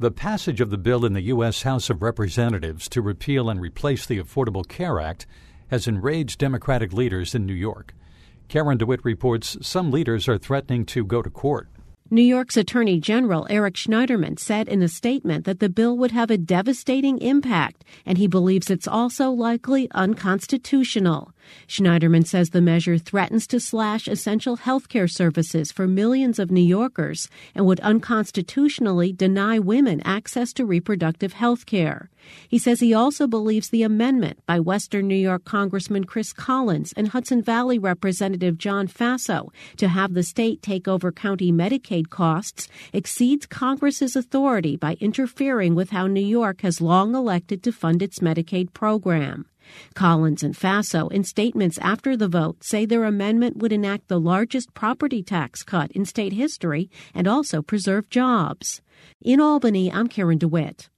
The passage of the bill in the U.S. House of Representatives to repeal and replace the Affordable Care Act has enraged Democratic leaders in New York. Karen DeWitt reports some leaders are threatening to go to court. New York's Attorney General Eric Schneiderman said in a statement that the bill would have a devastating impact, and he believes it's also likely unconstitutional. Schneiderman says the measure threatens to slash essential health care services for millions of New Yorkers and would unconstitutionally deny women access to reproductive health care. He says he also believes the amendment by Western New York Congressman Chris Collins and Hudson Valley Representative John Faso to have the state take over county Medicaid costs exceeds Congress's authority by interfering with how New York has long elected to fund its Medicaid program. Collins and Faso, in statements after the vote, say their amendment would enact the largest property tax cut in state history and also preserve jobs. In Albany, I'm Karen DeWitt.